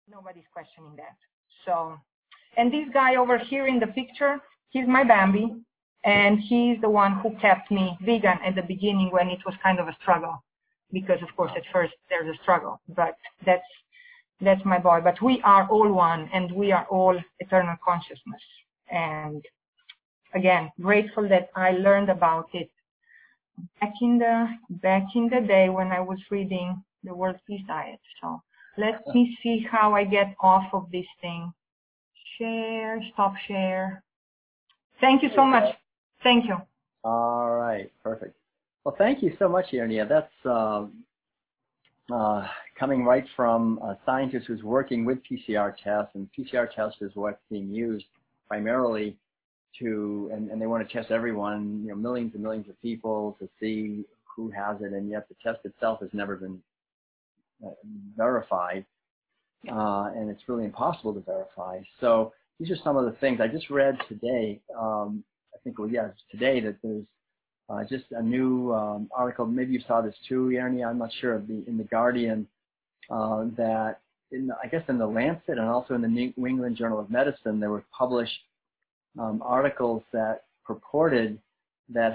Nobody's questioning that. So, and this guy over here in the picture, he's my Bambi, and he's the one who kept me vegan at the beginning when it was kind of a struggle, because of course at first there's a struggle, but that's my boy. But we are all one, and we are all eternal consciousness. And again, grateful that I learned about it back in the day when I was reading the World Peace Diet. So let me see how I get off of this thing. Share, stop share. Thank you so much. Thank you. All right, perfect. Well, thank you so much, Iernia. That's coming right from a scientist who's working with PCR tests, and PCR test is what's being used primarily to, and they want to test everyone, millions and millions of people to see who has it, and yet the test itself has never been verified, and it's really impossible to verify. So these are some of the things I just read today. I think, today that there's just a new article. Maybe you saw this too, Iernia. I'm not sure. In the Guardian, that I guess in the Lancet and also in the New England Journal of Medicine, there were published articles that purported that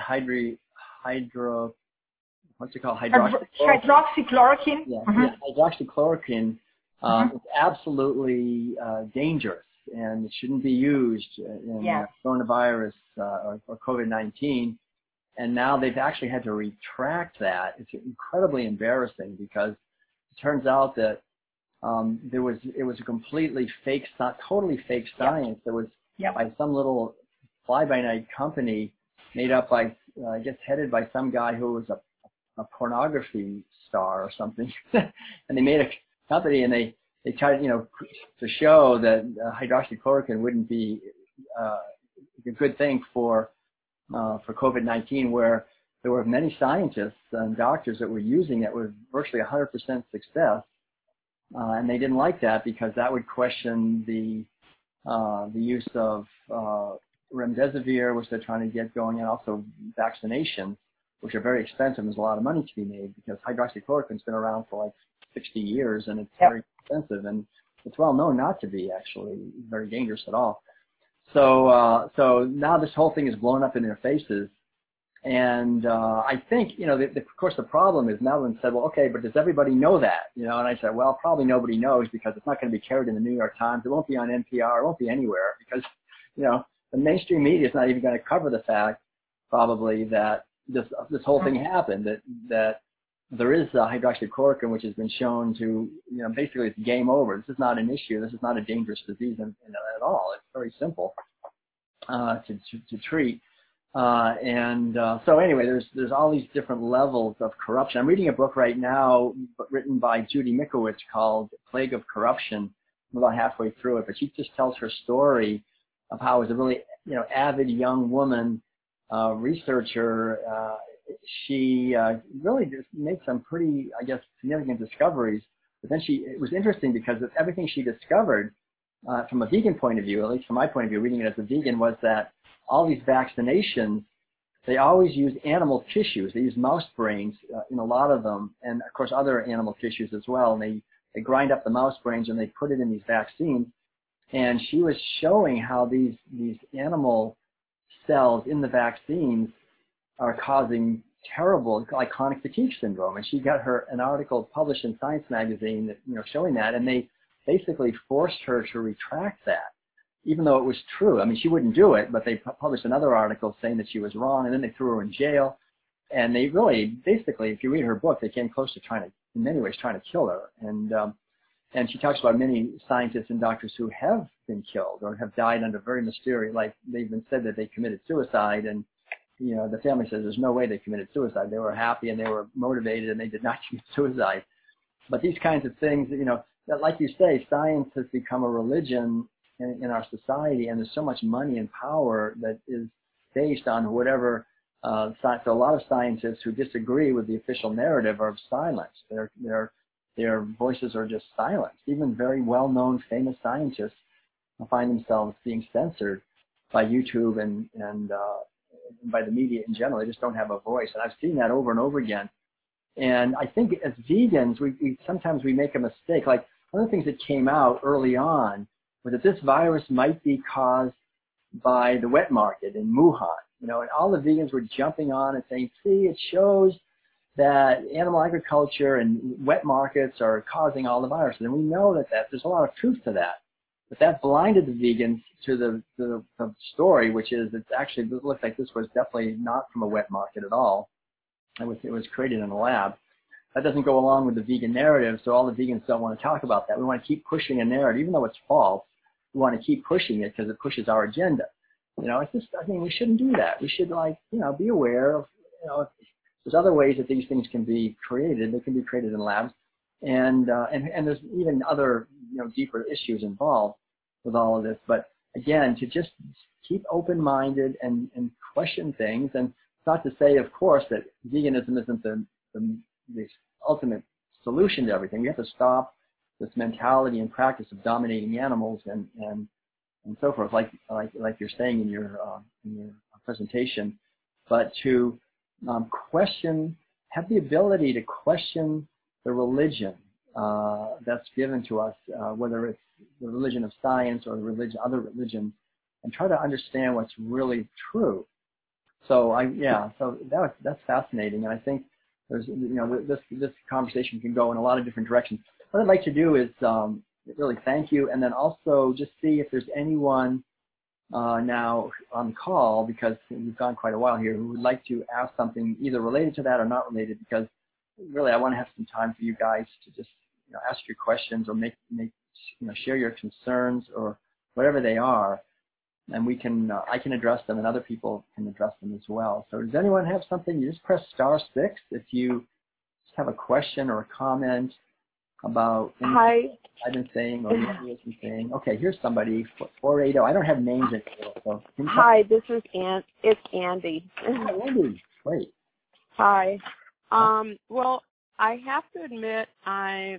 hydroxychloroquine. Hydroxychloroquine is absolutely dangerous, and it shouldn't be used in coronavirus or COVID-19. And now they've actually had to retract that. It's incredibly embarrassing because it turns out that it was a completely fake, totally fake science. That was by some little fly-by-night company made up by, I guess, headed by some guy who was a pornography star or something. And they made a company, and they tried, to show that hydroxychloroquine wouldn't be a good thing for COVID-19, where there were many scientists and doctors that were using it with virtually 100% success, and they didn't like that because that would question the use of remdesivir, which they're trying to get going, and also vaccinations, which are very expensive. There's a lot of money to be made because hydroxychloroquine's been around for like 60 years, and it's very expensive, and it's well known not to be actually very dangerous at all. So now this whole thing is blown up in their faces, and I think of course the problem is Madeline said, well, okay, but does everybody know that? And I said, well, probably nobody knows because it's not going to be carried in the New York Times. It won't be on NPR. It won't be anywhere because the mainstream media is not even going to cover the fact probably that this whole thing happened, that there is hydroxychloroquine, which has been shown to, basically it's game over. This is not an issue. This is not a dangerous disease at all. It's very simple to treat. So anyway, there's all these different levels of corruption. I'm reading a book right now written by Judy Mikovits called Plague of Corruption. I'm about halfway through it, but she just tells her story of how as a really avid young woman researcher, she really just made some pretty, I guess, significant discoveries. But then it was interesting because of everything she discovered from a vegan point of view, at least from my point of view, reading it as a vegan, was that all these vaccinations, they always use animal tissues. They use mouse brains in a lot of them, and of course other animal tissues as well. And they grind up the mouse brains and they put it in these vaccines. And she was showing how these animal cells in the vaccines are causing terrible, like chronic fatigue syndrome. And she got an article published in Science magazine that, showing that, and they basically forced her to retract that, even though it was true. I mean, she wouldn't do it, but they published another article saying that she was wrong, and then they threw her in jail. And they really, basically, if you read her book, they came close to in many ways, trying to kill her. And she talks about many scientists and doctors who have been killed or have died under very mysterious, like they've been said that they committed suicide, and the family says there's no way they committed suicide. They were happy and they were motivated and they did not commit suicide. But these kinds of things, that, like you say, science has become a religion in our society, and there's so much money and power that is based on whatever science. So a lot of scientists who disagree with the official narrative are silenced. Their voices are just silenced. Even very well-known, famous scientists find themselves being censored by YouTube and by the media in general. They just don't have a voice. And I've seen that over and over again. And I think as vegans, we sometimes make a mistake. Like one of the things that came out early on was that this virus might be caused by the wet market in Wuhan. And all the vegans were jumping on and saying, see, it shows that animal agriculture and wet markets are causing all the viruses. And we know that there's a lot of truth to that. But that blinded the vegans to the story, which is it looks like this was definitely not from a wet market at all. It was created in a lab. That doesn't go along with the vegan narrative, so all the vegans don't want to talk about that. We want to keep pushing a narrative, even though it's false. We want to keep pushing it because it pushes our agenda. It's just, we shouldn't do that. We should, be aware of, there's other ways that these things can be created. They can be created in labs. And there's even other, deeper issues involved with all of this. But again, to just keep open-minded and question things. And it's not to say, of course, that veganism isn't the ultimate solution to everything. We have to stop this mentality and practice of dominating animals and so forth, like you're saying in your presentation. But to have the ability to question the religion that's given to us, whether it's the religion of science or other religions, and try to understand what's really true. So that's fascinating, and I think there's this conversation can go in a lot of different directions. What I'd like to do is really thank you, and then also just see if there's anyone now on the call, because we've gone quite a while here, who would like to ask something either related to that or not related, because really I want to have some time for you guys to just ask your questions or make share your concerns or whatever they are, and we can I can address them and other people can address them as well. So does anyone have something? You just press *6 if you just have a question or a comment about anything I've been saying or you have been saying. Okay, here's somebody, 480. I don't have names anymore. So hi, this is it's Andy. Oh, Andy, great. Hi. Well, I have to admit I'd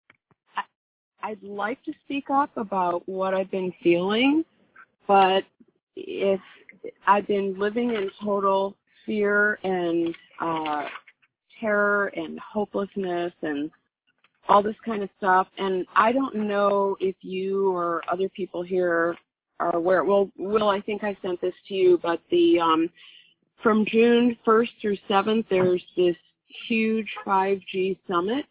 like to speak up about what I've been feeling, but if I've been living in total fear and terror and hopelessness and all this kind of stuff, and I don't know if you or other people here are aware. Well, Will, I think I sent this to you, but from June 1st through 7th, there's this huge 5G summit,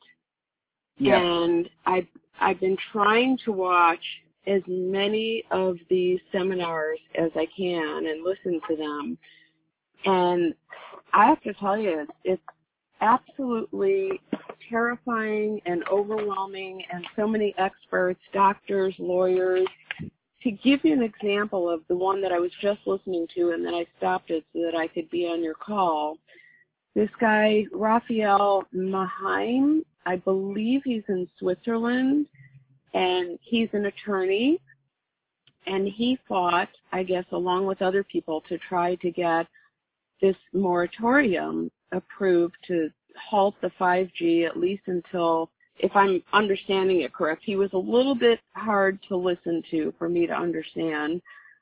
and I've been trying to watch as many of these seminars as I can and listen to them, and I have to tell you, it's absolutely terrifying and overwhelming, and so many experts, doctors, lawyers. To give you an example of the one that I was just listening to and then I stopped it so that I could be on your call, this guy, Raphael Maheim, I believe he's in Switzerland, and he's an attorney, and he fought, I guess, along with other people to try to get this moratorium approved to halt the 5G at least until, if I'm understanding it correct, he was a little bit hard to listen to for me to understand.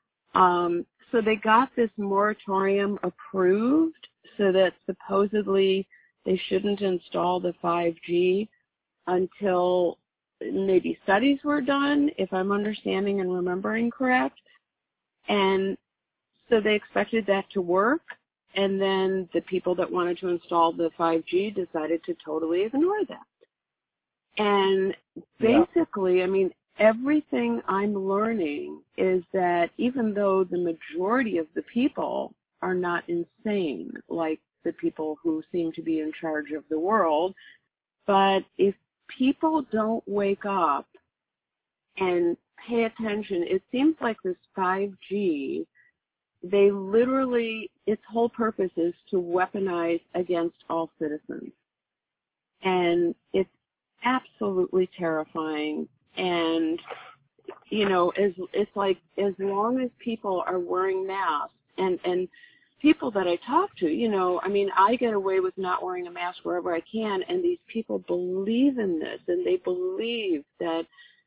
So they got this moratorium approved so that supposedly they shouldn't install the 5G until maybe studies were done, if I'm understanding and remembering correct. And so they expected that to work. And then the people that wanted to install the 5G decided to totally ignore that. And basically, I mean, everything I'm learning is that even though the majority of the people are not insane, like the people who seem to be in charge of the world, but if people don't wake up and pay attention, it seems like this 5G, they literally, its whole purpose is to weaponize against all citizens. And it's absolutely terrifying. And, it's like as long as people are wearing masks and people that I talk to, I get away with not wearing a mask wherever I can, and these people believe in this, and they believe that,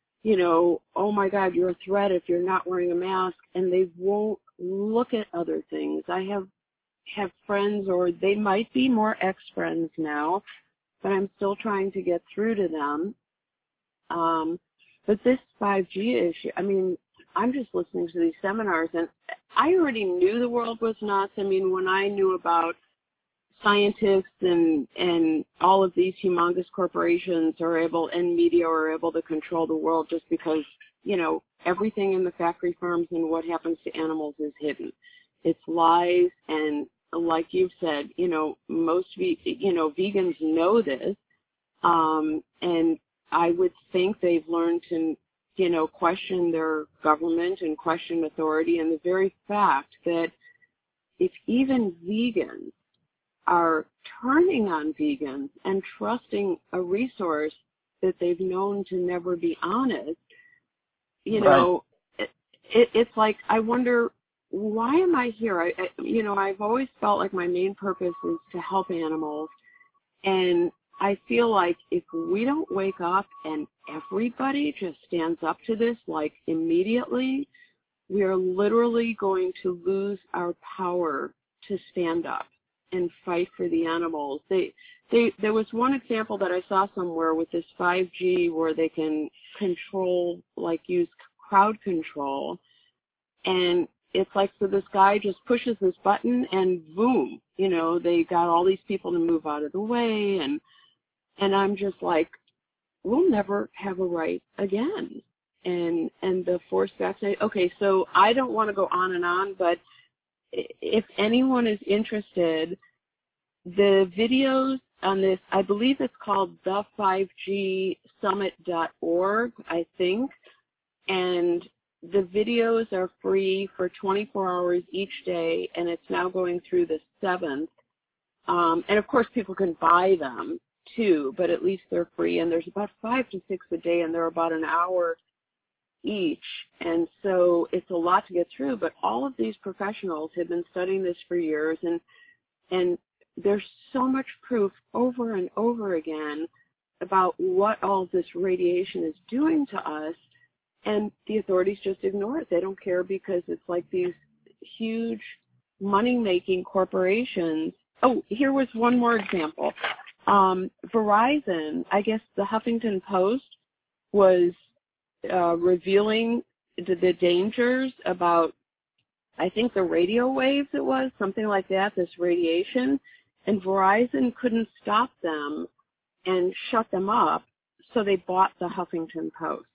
oh my God, you're a threat if you're not wearing a mask, and they won't look at other things. I have friends, or they might be more ex-friends now, but I'm still trying to get through to them, But this 5G issue, I mean, I'm just listening to these seminars, and I already knew the world was nuts. I mean, when I knew about scientists and all of these humongous corporations and media are able to control the world just because, you know, everything in the factory farms and what happens to animals is hidden. It's lies, and like you've said, you know, most vegans know this, and I would think they've learned to, you know, question their government and question authority, and the very fact that if even vegans are turning on vegans and trusting a resource that they've known to never be honest, you know, it's like, I wonder, why am I here? You know, I've always felt like my main purpose is to help animals, and I feel like if we don't wake up and everybody just stands up to this, like, immediately, we are literally going to lose our power to stand up and fight for the animals. There was one example that I saw somewhere with this 5G where they can control, like, use crowd control, and it's like, so this guy just pushes this button and boom, you know, they got all these people to move out of the way, and I'm just like, we'll never have a right again. And the forced vaccination. Okay, so I don't want to go on, but if anyone is interested, the videos on this, I believe it's called the5gsummit.org, I think, and the videos are free for 24 hours each day, and it's now going through the 7th. And of course, people can buy them too, but at least they're free, and there's about 5 to 6 a day, and they're about an hour each, and so it's a lot to get through. But all of these professionals have been studying this for years, and there's so much proof over and over again about what all this radiation is doing to us, and the authorities just ignore it. They don't care because it's like these huge money-making corporations. Oh, here was one more example. Verizon, I guess the Huffington Post was revealing the dangers about, I think, the radio waves, it was, something like that, this radiation, and Verizon couldn't stop them and shut them up, so they bought the Huffington Post.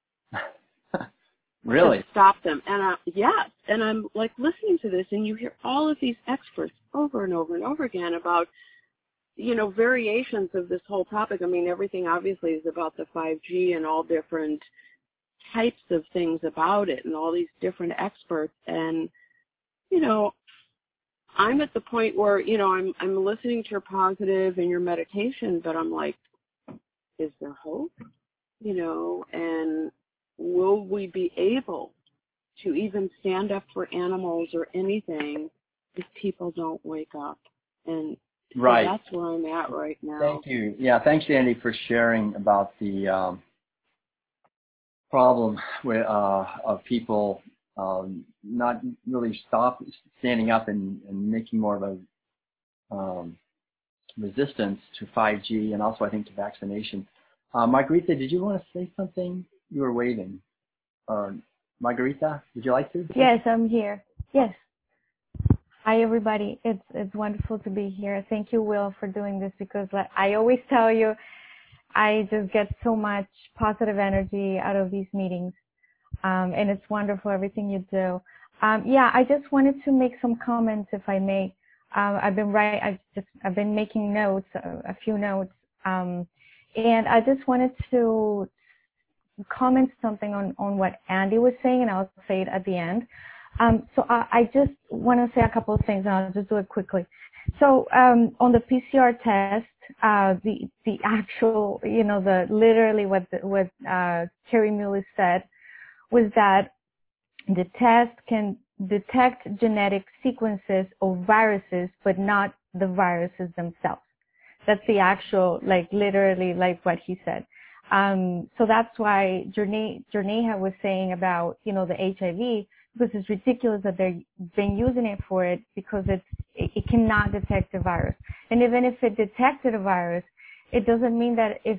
Really? To stop them. And yes, and I'm like listening to this, and you hear all of these experts over and over and over again about, you know, variations of this whole topic. I mean, everything obviously is about the 5G and all different types of things about it and all these different experts. And, you know, I'm at the point where, you know, I'm listening to your positive and your meditation, but I'm like, is there hope? You know, and will we be able to even stand up for animals or anything if people don't wake up? And right. So that's where I'm at right now. Thank you. Yeah, thanks, Andy, for sharing about the problem with, of people not really standing up and making more of a resistance to 5G and also, I think, to vaccination. Margarita, did you want to say something? You were waving. Margarita, would you like to? Yes, I'm here. Yes. Hi, everybody. It's wonderful to be here. Thank you, Will, for doing this, because like I always tell you, I just get so much positive energy out of these meetings. And it's wonderful, everything you do. Yeah, I just wanted to make some comments, if I may. I've been making notes, a few notes. And I just wanted to comment something on what Andy was saying, and I'll say it at the end. So I just want to say a couple of things, and I'll just do it quickly. So on the PCR test, the actual, you know, literally what Kerry Mullis said was that the test can detect genetic sequences of viruses, but not the viruses themselves. That's the actual, like, literally, like what he said. So that's why Jorneha was saying about, you know, the HIV, because it's ridiculous that they've been using it for it, because it cannot detect the virus. And even if it detected a virus, it doesn't mean that if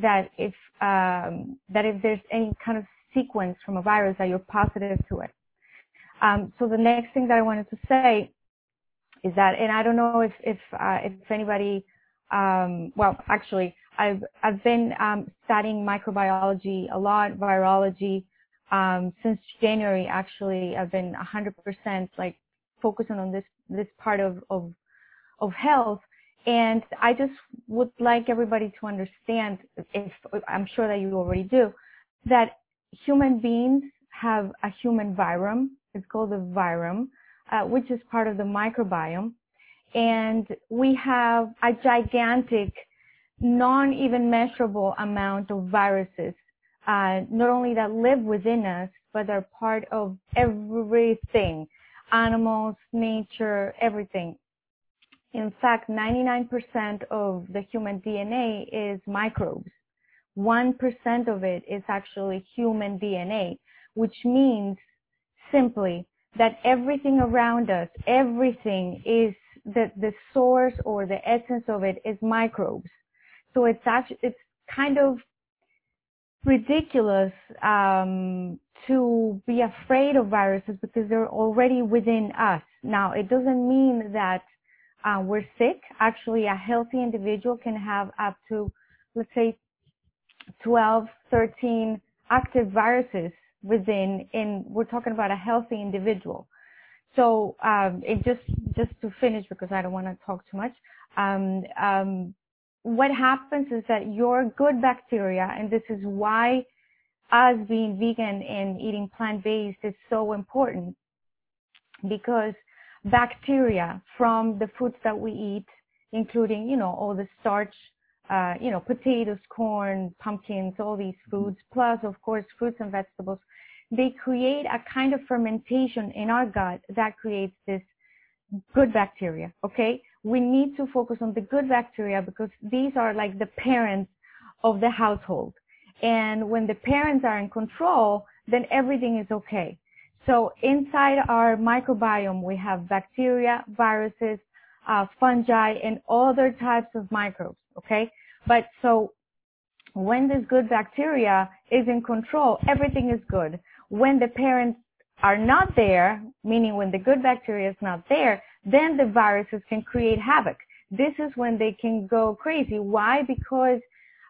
there's any kind of sequence from a virus that you're positive to it. So the next thing that I wanted to say is that, and I don't know if anybody, well, actually, I've been studying microbiology a lot, virology, since January. Actually, I've been 100% like focusing on this part of health. And I just would like everybody to understand, if I'm sure that you already do, that human beings have a human virome. It's called the virome, which is part of the microbiome. And we have a gigantic, non-even measurable amount of viruses, not only that live within us, but are part of everything, animals, nature, everything. In fact, 99% of the human DNA is microbes. 1% of it is actually human DNA, which means simply that everything around us, everything is the source or the essence of it is microbes. So it's kind of ridiculous to be afraid of viruses because they're already within us. Now, it doesn't mean that we're sick. Actually, a healthy individual can have up to, let's say, 12, 13 active viruses within, and we're talking about a healthy individual. So, it just to finish, because I don't want to talk too much, what happens is that your good bacteria, and this is why us being vegan and eating plant-based is so important, because bacteria from the foods that we eat, including, all the starch, potatoes, corn, pumpkins, all these foods, plus, of course, fruits and vegetables, they create a kind of fermentation in our gut that creates this good bacteria, okay? We need to focus on the good bacteria because these are like the parents of the household. And when the parents are in control, then everything is okay. So inside our microbiome, we have bacteria, viruses, fungi, and other types of microbes, okay? But so when this good bacteria is in control, everything is good. When the parents are not there, meaning when the good bacteria is not there, then the viruses can create havoc. This is when they can go crazy. Why? Because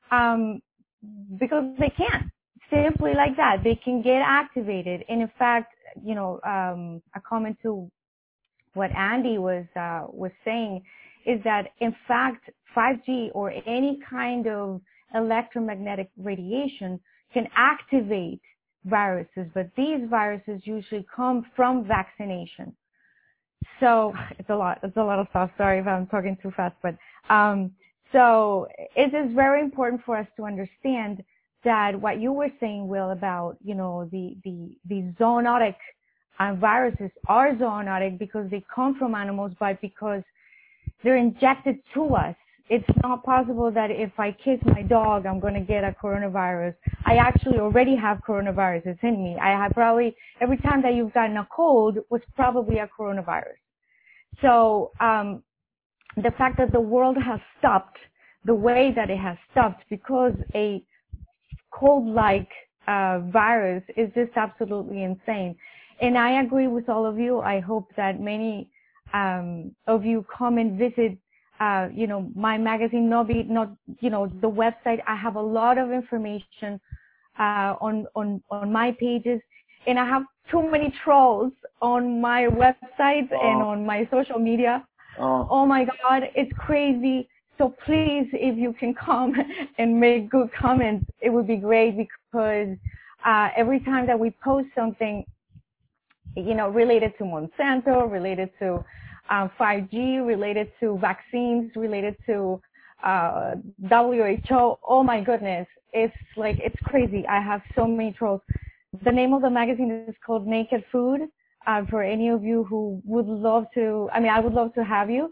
they can. Simply like that. They can get activated. And in fact, a comment to what Andy was saying is that in fact 5G or any kind of electromagnetic radiation can activate viruses, but these viruses usually come from vaccination. So it's a lot of stuff. Sorry if I'm talking too fast, but so it is very important for us to understand that what you were saying, Will, about the zoonotic viruses are zoonotic because they come from animals, but because they're injected to us. It's not possible that if I kiss my dog, I'm going to get a coronavirus. I actually already have coronaviruses in me. I have probably, every time that you've gotten a cold was probably a coronavirus. So, the fact that the world has stopped the way that it has stopped because a cold-like virus is just absolutely insane. And I agree with all of you. I hope that many of you come and visit my magazine, not the website. I have a lot of information on my pages, and I have too many trolls on my website and on my social media. Oh my God, it's crazy. So please, if you can come and make good comments, it would be great, because every time that we post something, related to Monsanto, related to 5G, related to vaccines, related to WHO, oh my goodness, it's crazy. I have so many trolls. The name of the magazine is called Naked Food. For any of you who would love to, I would love to have you.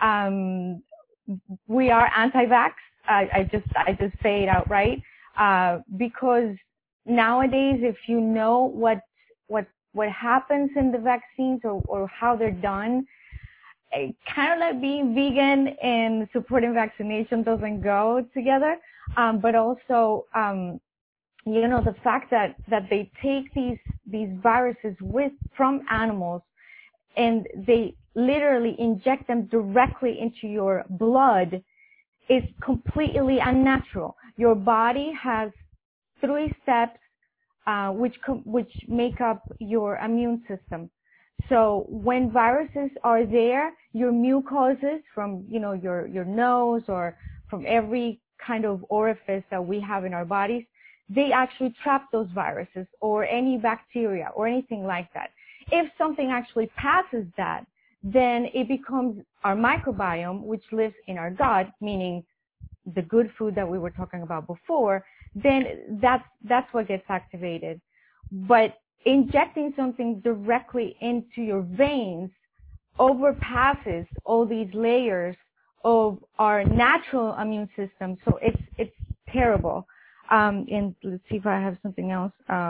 We are anti-vax. I just say it outright, because nowadays, if you know what happens in the vaccines or how they're done, kind of like being vegan and supporting vaccination doesn't go together. But also, the fact that they take these viruses from animals and they literally inject them directly into your blood is completely unnatural. Your body has 3 steps, which make up your immune system. So when viruses are there, your mucoses from, your nose or from every kind of orifice that we have in our bodies, they actually trap those viruses or any bacteria or anything like that. If something actually passes that, then it becomes our microbiome, which lives in our gut, meaning the good food that we were talking about before, then that's what gets activated. But injecting something directly into your veins overpasses all these layers of our natural immune system. So it's terrible. And let's see if I have something else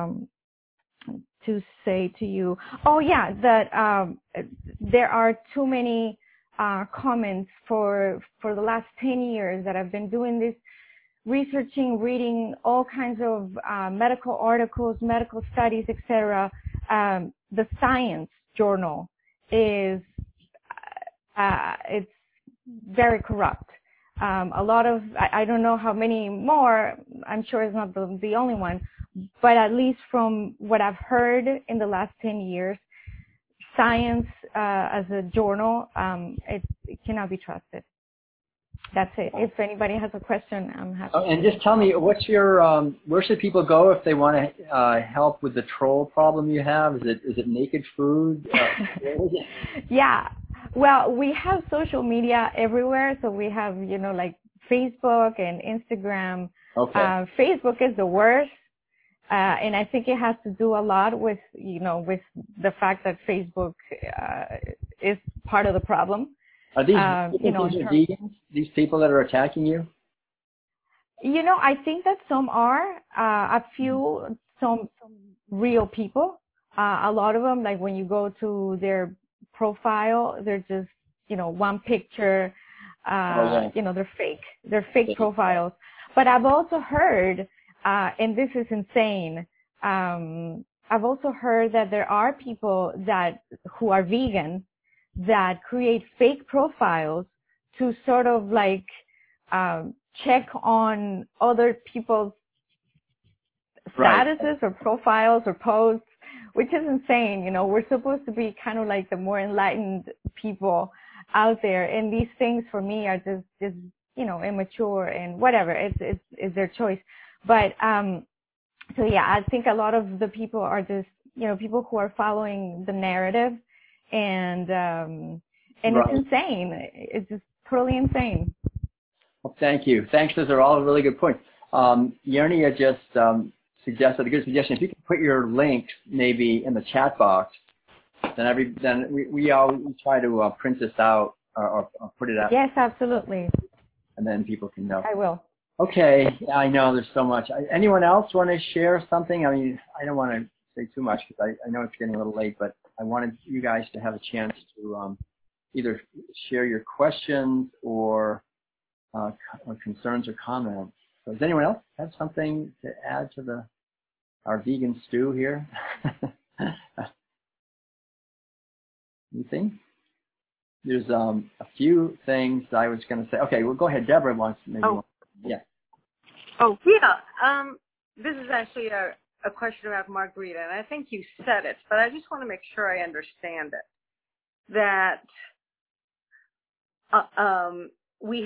to say to you. Oh yeah, that there are too many comments for the last 10 years that I've been doing this, researching, reading all kinds of medical articles, medical studies, etc. The Science journal is it's very corrupt. A lot of, I don't know how many more, I'm sure it's not the only one, but at least from what I've heard in the last 10 years, Science as a journal, it cannot be trusted. That's it. If anybody has a question, I'm happy. Oh, and just tell me, what's your, where should people go if they want to help with the troll problem you have? Is it naked food? Yeah. Well, we have social media everywhere. So we have, like Facebook and Instagram. Okay. Facebook is the worst. And I think it has to do a lot with, with the fact that Facebook is part of the problem. Are these vegans? These people that are attacking you? I think that some are, a few, some real people. A lot of them, like when you go to their profile, they're just, one picture, they're fake. They're fake profiles. But I've also heard, and this is insane, I've also heard that there are people who are vegan that create fake profiles to sort of like check on other people's statuses or profiles or posts, which is insane. We're supposed to be kind of like the more enlightened people out there, and these things for me are just immature and whatever. It's their choice. But so yeah, I think a lot of the people are just people who are following the narrative, and it's insane. It's just totally insane. Well, thank you. Thanks. Those are all really good points. Yernia just suggested a good suggestion. If you could put your links maybe in the chat box, then we all try to print this out or put it out. Yes, absolutely. And then people can know. I will. Okay. I know there's so much. Anyone else want to share something? I mean, I don't want to say too much because I know it's getting a little late, but I wanted you guys to have a chance to either share your questions or concerns or comments. So does anyone else have something to add to our vegan stew here? Anything? There's a few things I was going to say. Okay, well, go ahead. Deborah wants maybe. Yeah. Oh, yeah. This is actually a question about margarita, and I think you said it, but I just want to make sure I understand it. That we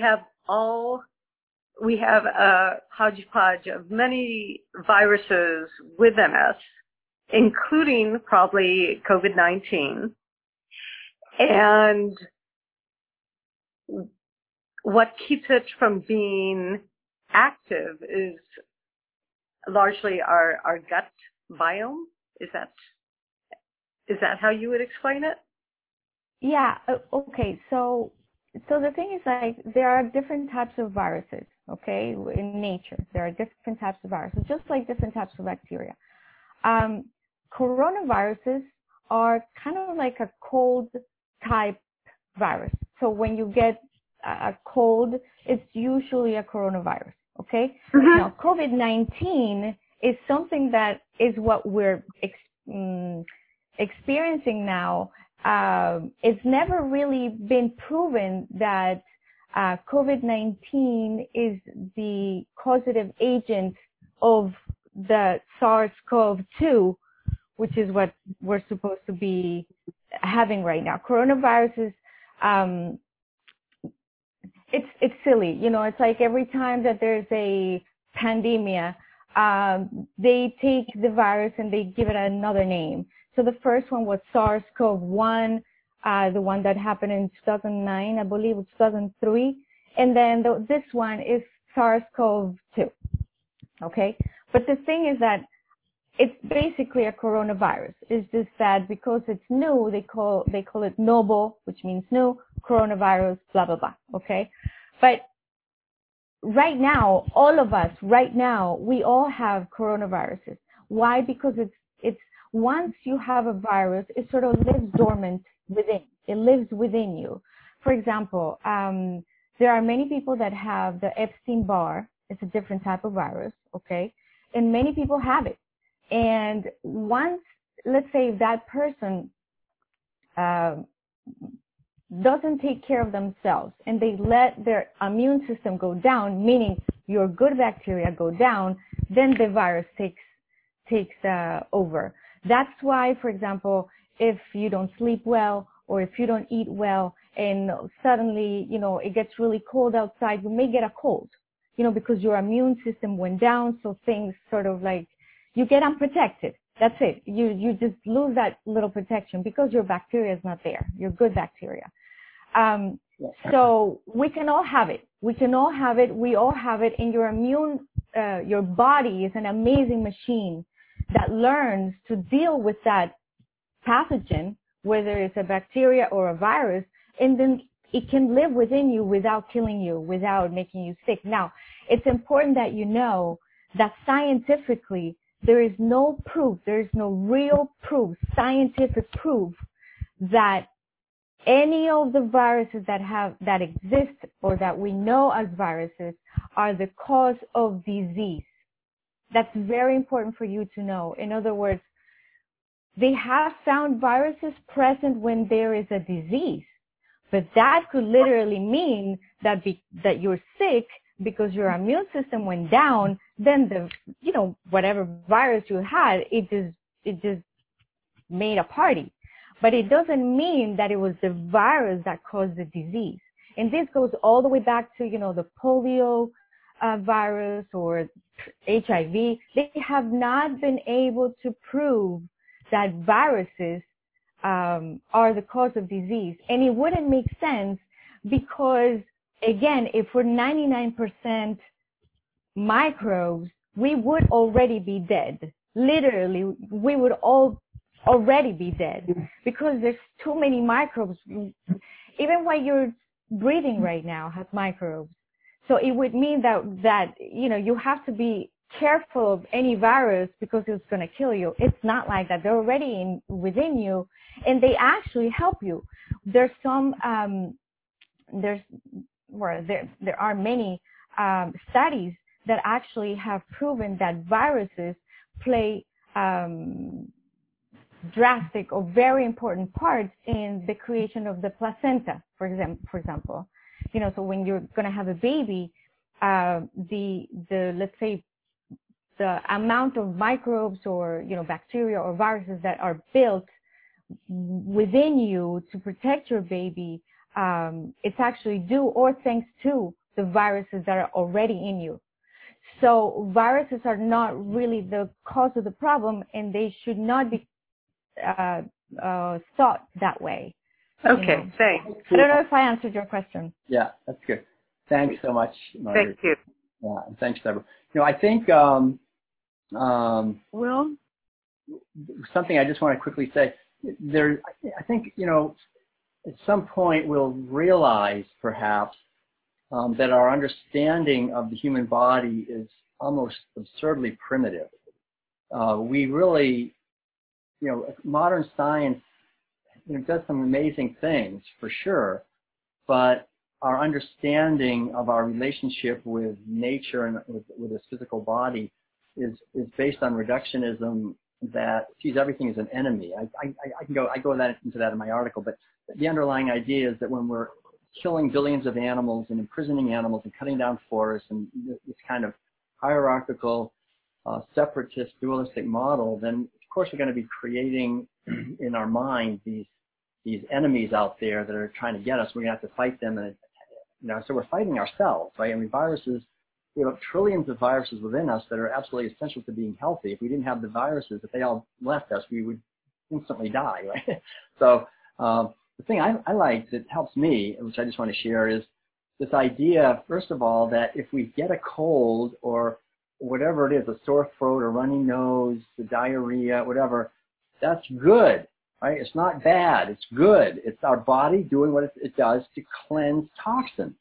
have a hodgepodge of many viruses within us, including probably COVID-19. And what keeps it from being active is largely our gut biome. Is that how you would explain it? Yeah. Okay. So the thing is, like, there are different types of viruses. Okay, in nature there are different types of viruses, just like different types of bacteria. Coronaviruses are kind of like a cold type virus. So when you get a cold, it's usually a coronavirus. Okay. Mm-hmm. Now, COVID-19 is something that is what we're experiencing now. It's never really been proven that COVID-19 is the causative agent of the SARS-CoV-2, which is what we're supposed to be having right now. Coronaviruses, it's silly. You know, it's like every time that there's a pandemia, they take the virus and they give it another name. So the first one was SARS-CoV-1, the one that happened in 2009, I believe it's 2003. And then this one is SARS-CoV-2. Okay? But the thing is that it's basically a coronavirus. It's just that because it's new, they call it novel, which means new, coronavirus, blah, blah, blah. Okay? But right now, all of us, right now, we all have coronaviruses. Why? Because it's once you have a virus, it sort of lives dormant within. It lives within you. For example, there are many people that have the Epstein-Barr. It's a different type of virus, okay? And many people have it. And once, let's say, that person doesn't take care of themselves and they let their immune system go down, meaning your good bacteria go down, then the virus takes over. That's why, for example, if you don't sleep well or if you don't eat well and suddenly, you know, it gets really cold outside, you may get a cold, you know, because your immune system went down. So things sort of like, you get unprotected. That's it. You just lose that little protection because your bacteria is not there, your good bacteria. So we can all have it. We can all have it. We all have it. And your body is an amazing machine that learns to deal with that pathogen, whether it's a bacteria or a virus, and then it can live within you without killing you, without making you sick. Now, it's important that you know that scientifically, there is no proof, there is no real proof, scientific proof that any of the viruses that exist or that we know as viruses are the cause of disease. That's very important for you to know. In other words, they have found viruses present when there is a disease, but that could literally mean that that you're sick because your immune system went down. Then whatever virus you had, it just made a party. But it doesn't mean that it was the virus that caused the disease. And this goes all the way back to, the polio virus or HIV. They have not been able to prove that viruses are the cause of disease. And it wouldn't make sense because, again, if we're 99% microbes, we would already be dead. Literally, we would all already be dead because there's too many microbes. Even what you're breathing right now has microbes. So it would mean that you have to be careful of any virus because it's going to kill you. It's not like that. They're already within you, and they actually help you. There's some there are many studies that actually have proven that viruses play drastic or very important parts in the creation of the placenta, for example. So when you're going to have a baby, the let's say the amount of microbes or bacteria or viruses that are built within you to protect your baby, it's actually due or thanks to the viruses that are already in you. So viruses are not really the cause of the problem, and they should not be thought that way. Okay, thanks. I don't know if I answered your question. Yeah, that's good. Thanks so much, Margaret. Thank you. Yeah, and thanks, Deborah. I think Will? something I just want to quickly say. I think at some point we'll realize perhaps that our understanding of the human body is almost absurdly primitive. We really, modern science it does some amazing things for sure, but our understanding of our relationship with nature and with this physical body is based on reductionism that sees everything as an enemy. I go into that in my article, but the underlying idea is that when we're killing billions of animals and imprisoning animals and cutting down forests and this kind of hierarchical, separatist, dualistic model, then of course we're going to be creating in our mind these enemies out there that are trying to get us. We're going to have to fight them, and so we're fighting ourselves, right? I mean, viruses. We have trillions of viruses within us that are absolutely essential to being healthy. If we didn't have the viruses, if they all left us, we would instantly die, right? So the thing I like that helps me, which I just want to share, is this idea, first of all, that if we get a cold or whatever it is, a sore throat or runny nose, the diarrhea, whatever, that's good, right? It's not bad. It's good. It's our body doing what it does to cleanse toxins.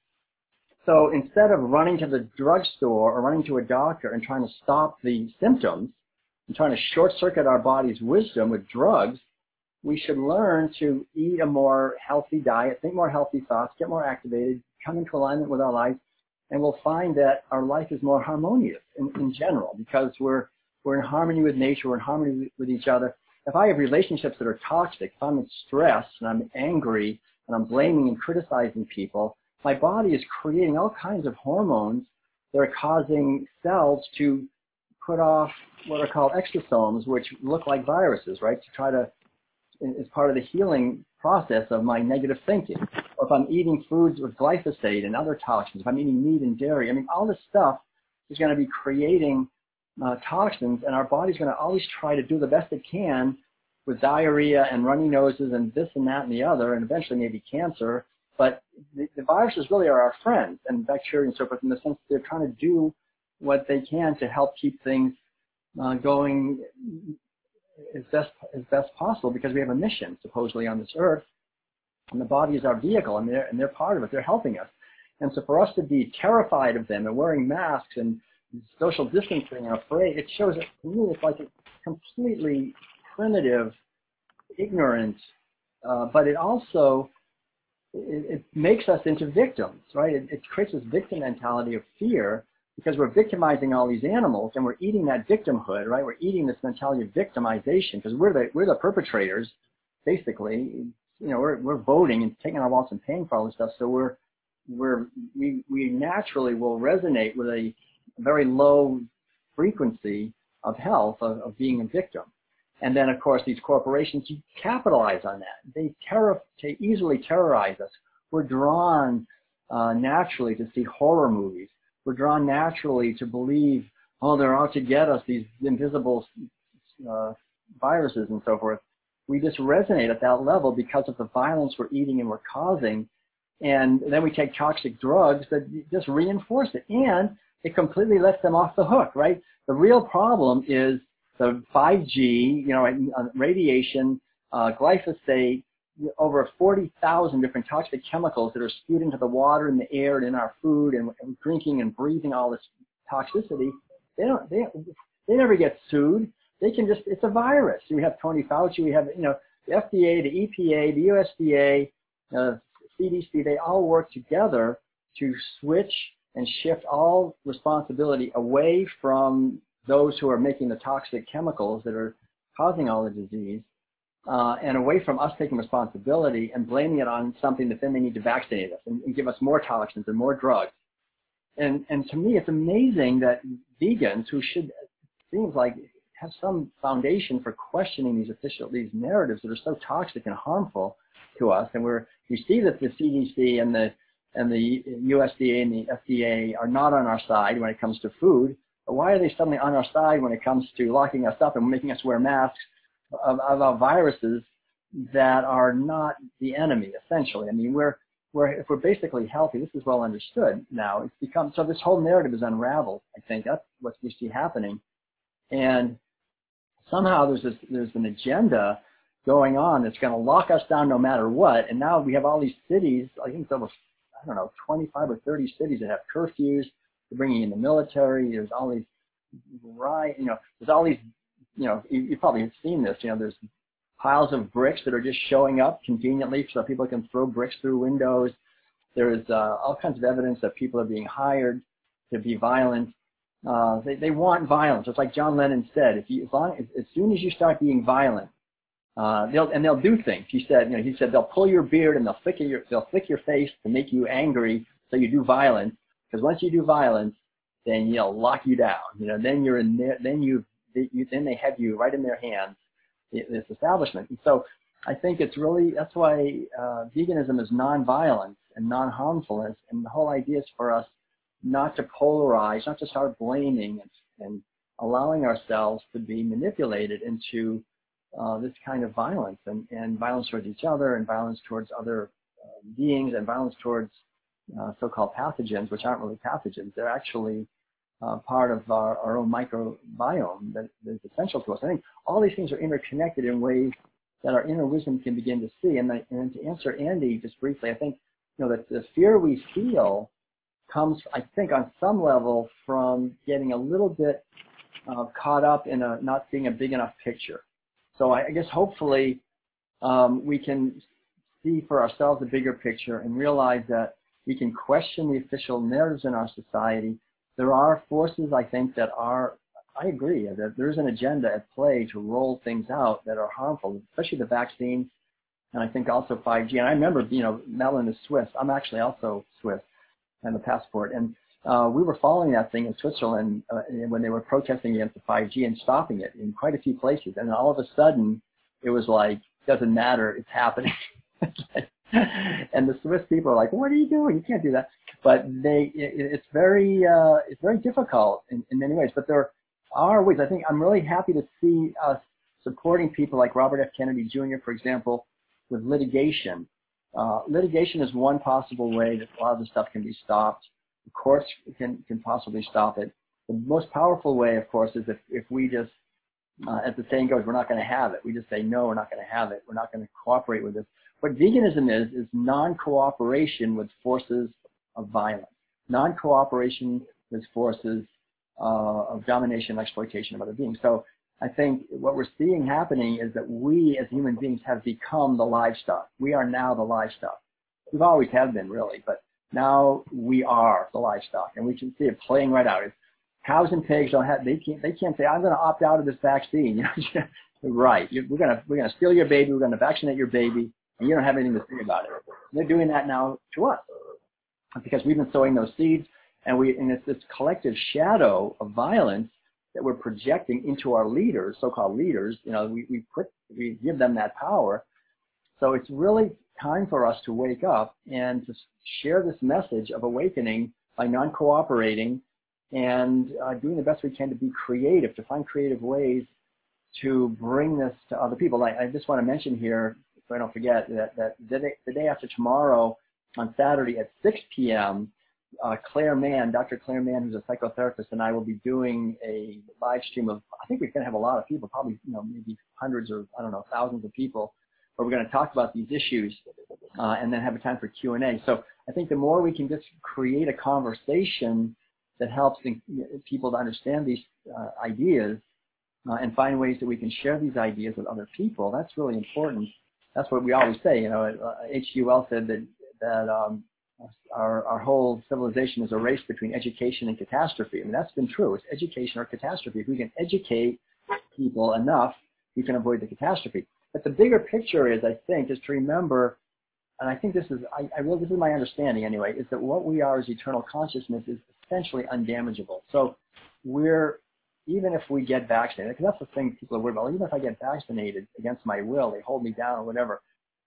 So instead of running to the drugstore or running to a doctor and trying to stop the symptoms and trying to short circuit our body's wisdom with drugs, we should learn to eat a more healthy diet, think more healthy thoughts, get more activated, come into alignment with our life, and we'll find that our life is more harmonious in general because we're in harmony with nature, we're in harmony with each other. If I have relationships that are toxic, if I'm in stress and I'm angry and I'm blaming and criticizing people, my body is creating all kinds of hormones that are causing cells to put off what are called exosomes, which look like viruses, right, to try to, as part of the healing process of my negative thinking. Or if I'm eating foods with glyphosate and other toxins, if I'm eating meat and dairy, I mean, all this stuff is going to be creating toxins, and our body's going to always try to do the best it can with diarrhea and runny noses and this and that and the other, and eventually maybe cancer. But the viruses really are our friends, and bacteria and so forth, in the sense that they're trying to do what they can to help keep things going as best possible, because we have a mission supposedly on this earth, and the body is our vehicle, and they're part of it. They're helping us, and so for us to be terrified of them and wearing masks and social distancing and afraid, it shows that to me it's like a completely primitive, ignorant, but it also it makes us into victims, right? It creates this victim mentality of fear because we're victimizing all these animals and we're eating that victimhood, right? We're eating this mentality of victimization because we're the perpetrators, basically. We're voting and taking our wallets and paying for all this stuff, so we naturally will resonate with a very low frequency of health of being a victim. And then, of course, these corporations capitalize on that. They easily terrorize us. We're drawn naturally to see horror movies. We're drawn naturally to believe, they're out to get us, these invisible viruses and so forth. We just resonate at that level because of the violence we're eating and we're causing. And then we take toxic drugs that just reinforce it. And it completely lets them off the hook, right? The real problem is the 5G, radiation, glyphosate, over 40,000 different toxic chemicals that are spewed into the water and the air and in our food and drinking and breathing all this toxicity. They never get sued. They can just, it's a virus. We have Tony Fauci, we have, the FDA, the EPA, the USDA, CDC, they all work together to switch and shift all responsibility away from those who are making the toxic chemicals that are causing all the disease, and away from us taking responsibility and blaming it on something that then they need to vaccinate us and give us more toxins and more drugs. And to me, it's amazing that vegans, who should, seems like, have some foundation for questioning these narratives that are so toxic and harmful to us, and we see that the CDC and the USDA and the FDA are not on our side when it comes to food. But why are they suddenly on our side when it comes to locking us up and making us wear masks about viruses that are not the enemy, essentially? I mean, if we're basically healthy, this is well understood now. It's become, so this whole narrative is unraveled, I think. That's what we see happening. And somehow there's an agenda going on that's going to lock us down no matter what. And now we have all these cities, I think it's almost, 25 or 30 cities that have curfews. They're bringing in the military. There's all these, you probably have seen this. There's piles of bricks that are just showing up conveniently so people can throw bricks through windows. There's all kinds of evidence that people are being hired to be violent. They want violence. It's like John Lennon said, as soon as you start being violent, they'll do things. He said they'll pull your beard and they'll flick your face to make you angry, so you do violence. Because once you do violence, then they'll lock you down. Then you're in there. Then they have you right in their hands, this establishment. And so I think that's why veganism is non-violence and non-harmfulness, and the whole idea is for us not to polarize, not to start blaming and allowing ourselves to be manipulated into this kind of violence and violence towards each other and violence towards other beings and violence towards so-called pathogens, which aren't really pathogens. They're actually part of our own microbiome that is essential to us. I think all these things are interconnected in ways that our inner wisdom can begin to see. And to answer Andy just briefly, I think that the fear we feel comes, I think, on some level from getting a little bit caught up in not seeing a big enough picture. So I guess hopefully we can see for ourselves a bigger picture and realize that we can question the official narratives in our society. There are forces, I think, I agree, that there's an agenda at play to roll things out that are harmful, especially the vaccines, and I think also 5G. And I remember, Madeline is Swiss. I'm actually also Swiss. I have a passport. And we were following that thing in Switzerland when they were protesting against the 5G and stopping it in quite a few places. And all of a sudden, it was like, doesn't matter, it's happening. And the Swiss people are like, what are you doing? You can't do that. But it's very difficult in many ways. But there are ways. I think I'm really happy to see us supporting people like Robert F. Kennedy Jr., for example, with litigation. Litigation is one possible way that a lot of this stuff can be stopped. The courts can possibly stop it. The most powerful way, of course, is if we just, as the saying goes, we're not going to have it. We just say, no, we're not going to have it. We're not going to cooperate with this. What veganism is non-cooperation with forces of violence, non-cooperation with forces of domination and exploitation of other beings. So I think what we're seeing happening is that we as human beings have become the livestock. We are now the livestock. We've always have been, really, but now we are the livestock, and we can see it playing right out. Cows and pigs they can't say, I'm going to opt out of this vaccine. Right. We're going to steal your baby. We're going to vaccinate your baby, and you don't have anything to say about it. They're doing that now to us because we've been sowing those seeds, and it's this collective shadow of violence that we're projecting into our leaders, so-called leaders. We give them that power. So it's really time for us to wake up and to share this message of awakening by non-cooperating and doing the best we can to be creative, to find creative ways to bring this to other people. I just want to mention here, so I don't forget, that the day after tomorrow, on Saturday at 6 p.m., Claire Mann, Dr. Claire Mann, who's a psychotherapist, and I will be doing a live stream of, I think we're going to have a lot of people, probably maybe hundreds or, thousands of people, where we're going to talk about these issues and then have a time for Q&A. So I think the more we can just create a conversation that helps people to understand these ideas and find ways that we can share these ideas with other people, that's really important. That's what we always say. H.G. Wells said that our whole civilization is a race between education and catastrophe. I mean, that's been true. It's education or catastrophe. If we can educate people enough, we can avoid the catastrophe. But the bigger picture is to remember, and I think this is my understanding anyway, is that what we are as eternal consciousness is essentially undamageable. So even if we get vaccinated, because that's the thing people are worried about, even if I get vaccinated against my will, they hold me down or whatever,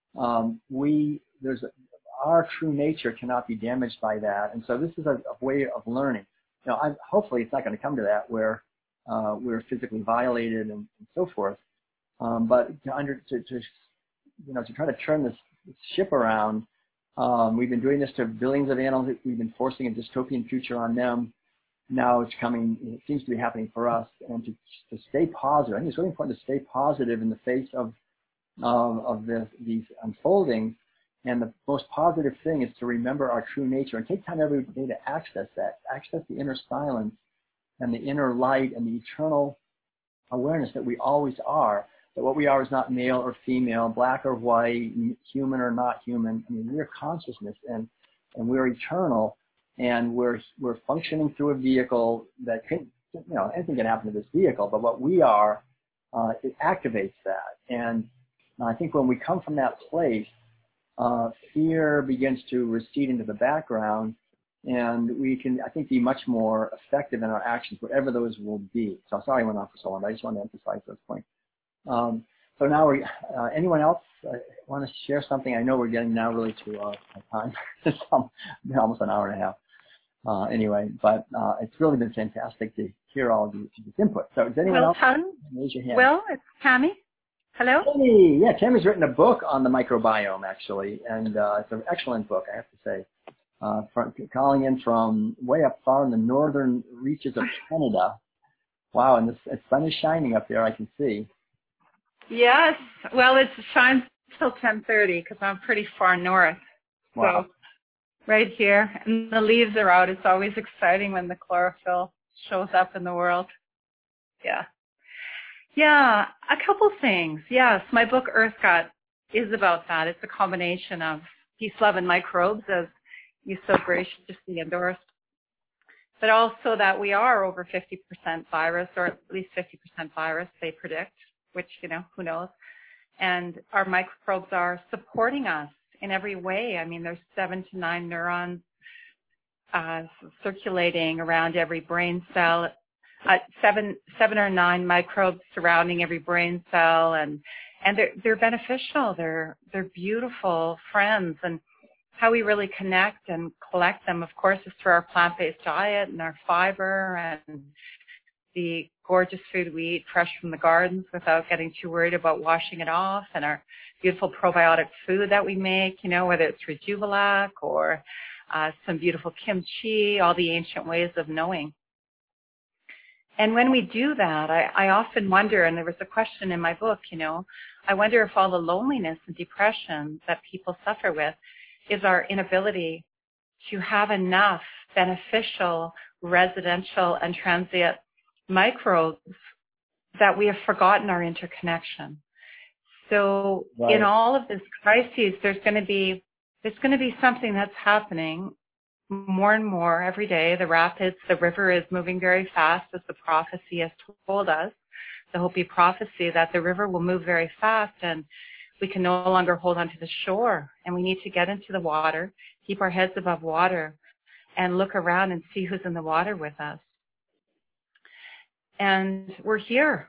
our true nature cannot be damaged by that. And so this is a way of learning. Hopefully it's not going to come to that where we're physically violated and so forth. But to try to turn this ship around, we've been doing this to billions of animals. We've been forcing a dystopian future on them. Now it's coming. It seems to be happening for us. And to stay positive, I think it's really important to stay positive in the face of these unfoldings. And the most positive thing is to remember our true nature and take time every day to access that, access the inner silence and the inner light and the eternal awareness that we always are. that what we are is not male or female, black or white, human or not human. I mean, we're consciousness, and we're eternal, and we're functioning through a vehicle that can, anything can happen to this vehicle, but what we are, it activates that. And I think when we come from that place, fear begins to recede into the background, and we can, I think, be much more effective in our actions, whatever those will be. So sorry I went on for so long, but I just want to emphasize those points. So now, anyone else want to share something? I know we're getting now really to our time. It's almost an hour and a half. Anyway, but it's really been fantastic to hear all of this input. So does anyone else raise your hand? Well, it's Tammy. Hello? Hey, yeah, Tammy's written a book on the microbiome, actually, and it's an excellent book, I have to say. Calling in from way up far in the northern reaches of Canada. Wow, and the sun is shining up there, I can see. Yes. Well, it shines till 10:30 because I'm pretty far north. Wow. So right here, and the leaves are out. It's always exciting when the chlorophyll shows up in the world. Yeah. Yeah, a couple things. Yes, my book Earth Gut is about that. It's a combination of peace, love, and microbes, as you so graciously endorsed, but also that we are over 50% virus, or at least 50% virus, they predict, which, who knows. And our microbes are supporting us in every way. I mean, there's 7 to 9 neurons circulating around every brain cell, 7 or 9 microbes surrounding every brain cell, and they're beneficial. They're beautiful friends, and how we really connect and collect them, of course, is through our plant-based diet and our fiber and the gorgeous food we eat fresh from the gardens without getting too worried about washing it off, and our beautiful probiotic food that we make, whether it's Rejuvelac or some beautiful kimchi, all the ancient ways of knowing. And when we do that, I often wonder, and there was a question in my book, I wonder if all the loneliness and depression that people suffer with is our inability to have enough beneficial, residential, and transient microbes that we have forgotten our interconnection. So right. In all of this crises, there's going to be something that's happening more and more every day. The river is moving very fast, as the prophecy has told us, the Hopi prophecy, that the river will move very fast, and we can no longer hold on to the shore, and we need to get into the water, keep our heads above water, and look around and see who's in the water with us. And we're here.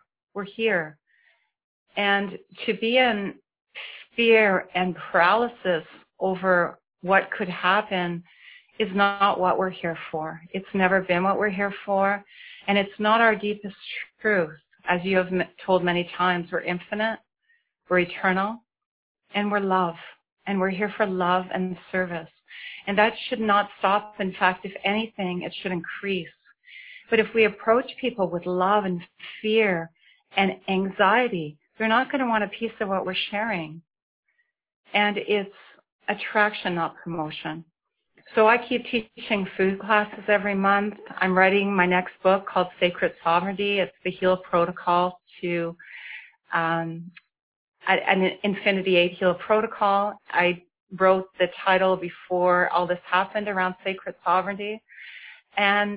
And to be in fear and paralysis over what could happen is not what we're here for. It's never been what we're here for, and it's not our deepest truth. As you have told many times, we're infinite, we're eternal, and we're love, and we're here for love and service. And that should not stop. In fact, if anything, it should increase. But if we approach people with love and fear and anxiety, they're not going to want a piece of what we're sharing. And it's attraction, not promotion. So I keep teaching food classes every month. I'm writing my next book called Sacred Sovereignty. It's the HEAL protocol to an Infinity 8 HEAL protocol. I wrote the title before all this happened around sacred sovereignty. And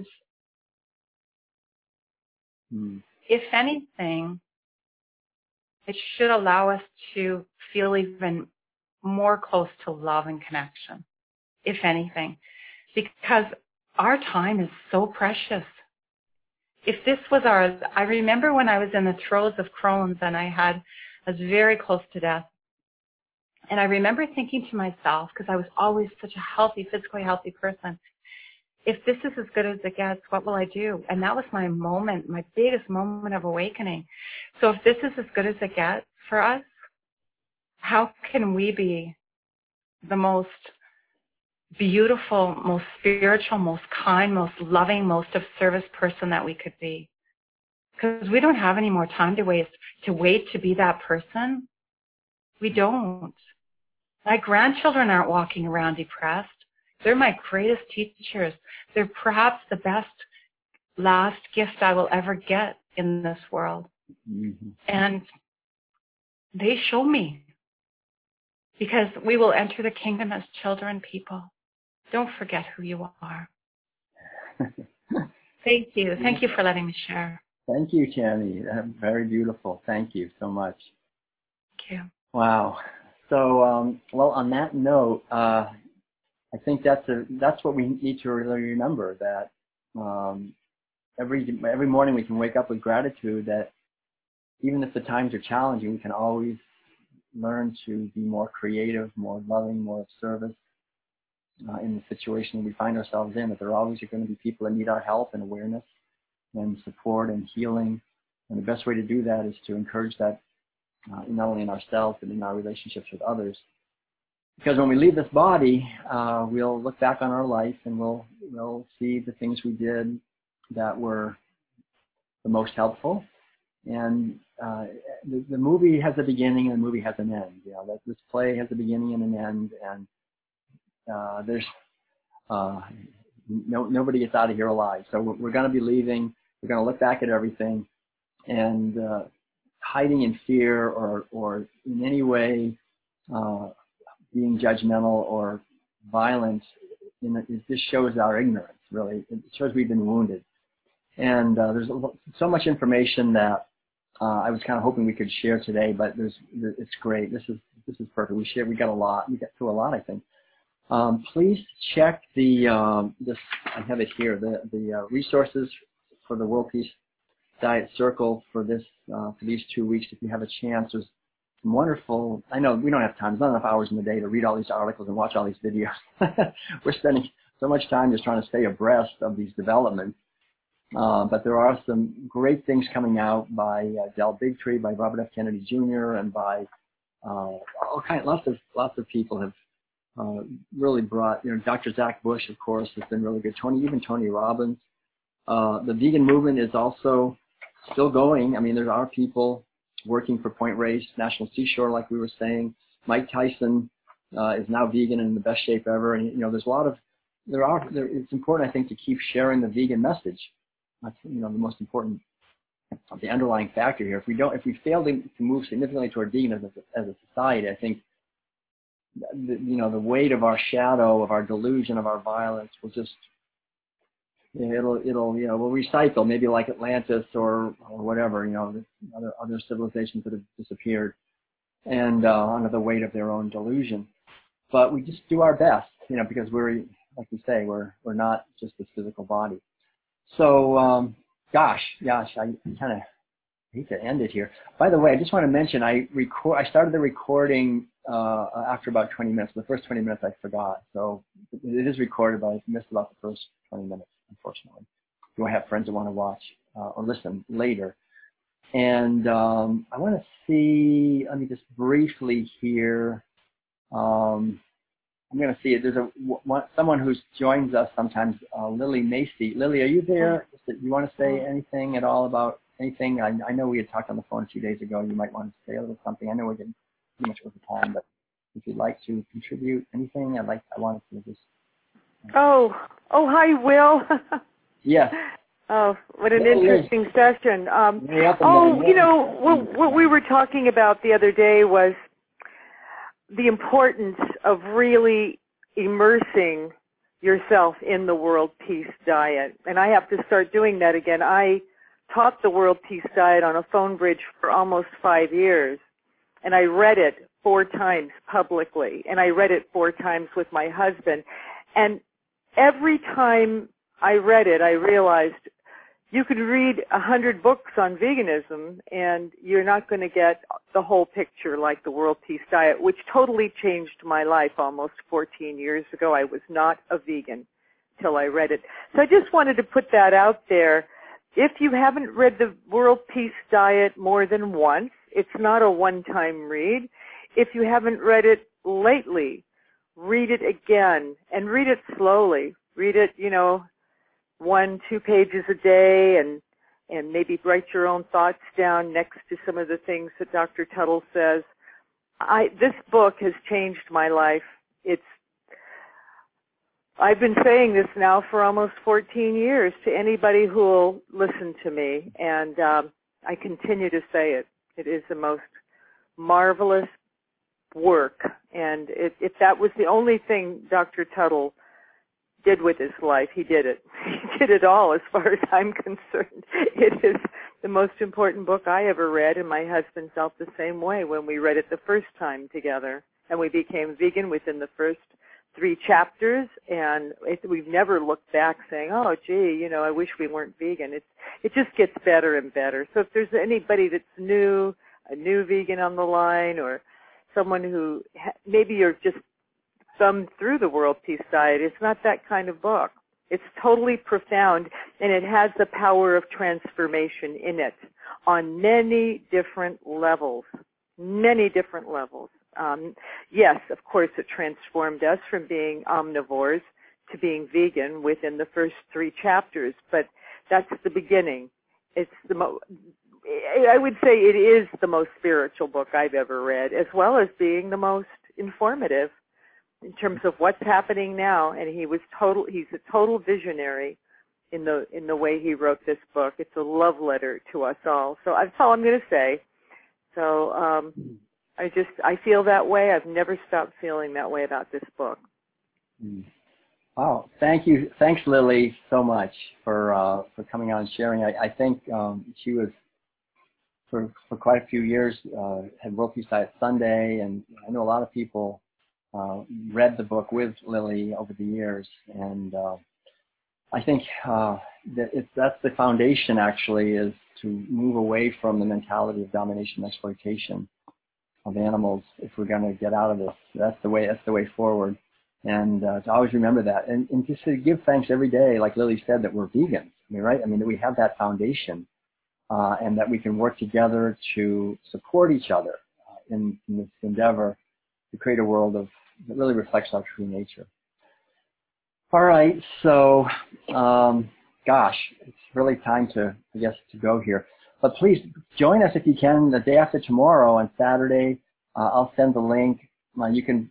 if anything, it should allow us to feel even more close to love and connection, if anything, because our time is so precious. If this was I remember when I was in the throes of Crohn's and I was very close to death. And I remember thinking to myself, because I was always such a physically healthy person, if this is as good as it gets, what will I do? And that was my moment, my biggest moment of awakening. So if this is as good as it gets for us, how can we be the most beautiful, most spiritual, most kind, most loving, most of service person that we could be? Because we don't have any more time to wait to be that person. We don't. My grandchildren aren't walking around depressed. They're my greatest teachers. They're perhaps the best last gift I will ever get in this world. Mm-hmm. And they show me. Because we will enter the kingdom as children, people. Don't forget who you are. Thank you. Thank you for letting me share. Thank you, Tammy. Very beautiful. Thank you so much. Thank you. Wow. So, well, on that note, I think that's what we need to really remember, that every morning we can wake up with gratitude, that even if the times are challenging, we can always learn to be more creative, more loving, more of service in the situation we find ourselves in, that there always are going to be people that need our help and awareness and support and healing. And the best way to do that is to encourage that not only in ourselves, but in our relationships with others. Because when we leave this body, we'll look back on our life and we'll see the things we did that were the most helpful. And the movie has a beginning and the movie has an end. You know, that this play has a beginning and an end, and there's nobody gets out of here alive. So we're going to be leaving. We're going to look back at everything, and hiding in fear or in any way being judgmental or violent, it just shows our ignorance. Really, it shows we've been wounded. And there's so much information that I was kind of hoping we could share today, but it's great. This is perfect. We got a lot. We got through a lot, I think. Please check I have it here, the resources for the World Peace Diet Circle for these 2 weeks. If you have a chance, there's some wonderful. I know we don't have time. There's not enough hours in the day to read all these articles and watch all these videos. We're spending so much time just trying to stay abreast of these developments. But there are some great things coming out by Del Bigtree, by Robert F. Kennedy Jr., and by lots of people have really brought. Dr. Zach Bush, of course, has been really good. Tony Robbins. The vegan movement is also still going. I mean, there are people working for Point Reyes National Seashore, like we were saying. Mike Tyson is now vegan and in the best shape ever. And there's a lot of it's important, I think, to keep sharing the vegan message. That's the most important, the underlying factor here. If we fail to move significantly toward veganism as a society, I think the weight of our shadow, of our delusion, of our violence will just we'll recycle, maybe like Atlantis or whatever, other civilizations that have disappeared and under the weight of their own delusion. But we just do our best, because we're, like we say, we're not just this physical body. So, gosh, I kind of hate to end it here. By the way, I just want to mention I started the recording after about 20 minutes. The first 20 minutes I forgot, so it is recorded, but I missed about the first 20 minutes, unfortunately. Do I have friends that want to watch or listen later? And I want to see. Let me just briefly here. I'm going to see it. There's someone who joins us sometimes, Lily Macy. Lily, are you there? Do you want to say anything at all about anything? I know we had talked on the phone a few days ago. You might want to say a little something. I know we're getting pretty much over time, but if you'd like to contribute anything, I wanted to just. Oh, hi, Will. Yes. Oh, what an interesting session. What we were talking about the other day was the importance of really immersing yourself in the World Peace Diet. And I have to start doing that again. I taught the World Peace Diet on a phone bridge for almost 5 years. And I read it 4 times publicly. And I read it 4 times with my husband. And every time I read it, I realized you could read 100 books on veganism and you're not going to get the whole picture like the World Peace Diet, which totally changed my life almost 14 years ago. I was not a vegan till I read it. So I just wanted to put that out there. If you haven't read the World Peace Diet more than once, it's not a one-time read. If you haven't read it lately, read it again and read it slowly. Read it, 1-2 pages a day and maybe write your own thoughts down next to some of the things that Dr. Tuttle says. This book has changed my life. I've been saying this now for almost 14 years to anybody who will listen to me, and I continue to say it. It is the most marvelous work. And if that was the only thing Dr. Tuttle did with his life, he did it. He did it all as far as I'm concerned. It is the most important book I ever read, and my husband felt the same way when we read it the first time together. And we became vegan within the first 3 chapters, and we've never looked back saying, oh, gee, you know, I wish we weren't vegan. It just gets better and better. So if there's anybody that's new, a new vegan on the line, or someone who maybe you're just thumbed through the World Peace Diet, it's not that kind of book. It's totally profound, and it has the power of transformation in it on many different levels. Many different levels. Yes, of course, it transformed us from being omnivores to being vegan within the first 3 chapters, but that's the beginning. It's I would say it is the most spiritual book I've ever read, as well as being the most informative in terms of what's happening now. And he's a total visionary in the way he wrote this book. It's a love letter to us all. So that's all I'm going to say. So I feel that way. I've never stopped feeling that way about this book. Wow. Thank you. Thanks, Lily, so much for coming on and sharing. I think she was, for quite a few years, had World Peace Diet Sunday, and I know a lot of people read the book with Lily over the years, and I think that's the foundation, actually, is to move away from the mentality of domination and exploitation of animals if we're going to get out of this. That's the way forward. And to always remember that. And just to give thanks every day, like Lily said, that we're vegans. I mean, right? I mean, that we have that foundation and that we can work together to support each other in this endeavor to create a world that really reflects our true nature. All right. So, gosh, it's really time to go here. But please join us if you can the day after tomorrow on Saturday. I'll send the link. You can.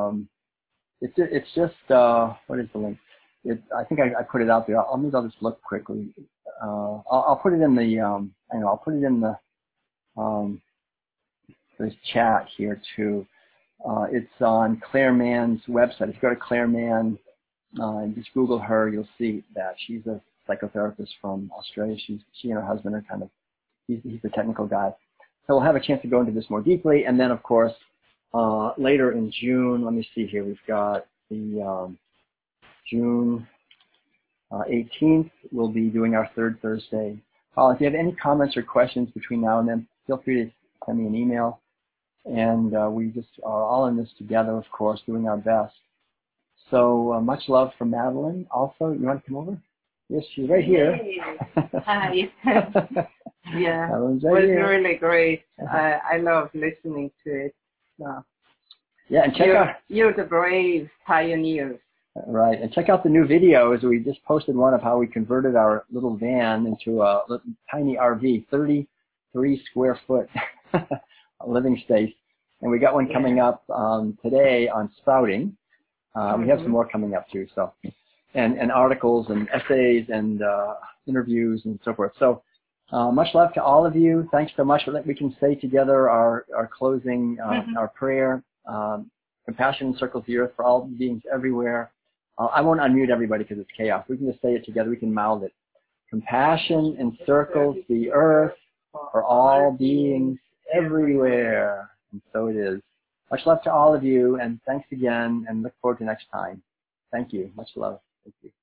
It's just what is the link? I think I put it out there. Maybe I'll just look quickly. I'll put it in the. I'll put it in the this chat here too. It's on Claire Mann's website. If you go to Claire Mann and just Google her, you'll see that she's a psychotherapist from Australia. She and her husband are kind of. He's the technical guy. So we'll have a chance to go into this more deeply. And then, of course, later in June, let me see here, we've got the June 18th, we'll be doing our third Thursday. If you have any comments or questions between now and then, feel free to send me an email. And we just are all in this together, of course, doing our best. So much love from Madeline. Also, you want to come over? Yes, she's right here. Hi. Yeah, it was really great. I love listening to it. So. Yeah, and you're the brave pioneers. Right, and check out the new videos. We just posted one of how we converted our little van into a little, tiny RV, 33 square foot living space. And we got one coming up today on sprouting. We have some more coming up too. So, and articles and essays and interviews and so forth. So. Much love to all of you. Thanks so much. We can say together our closing, our prayer. Compassion encircles the earth for all beings everywhere. I won't unmute everybody because it's chaos. We can just say it together. We can mouth it. Compassion encircles the earth for all beings everywhere. And so it is. Much love to all of you, and thanks again, and look forward to next time. Thank you. Much love. Thank you.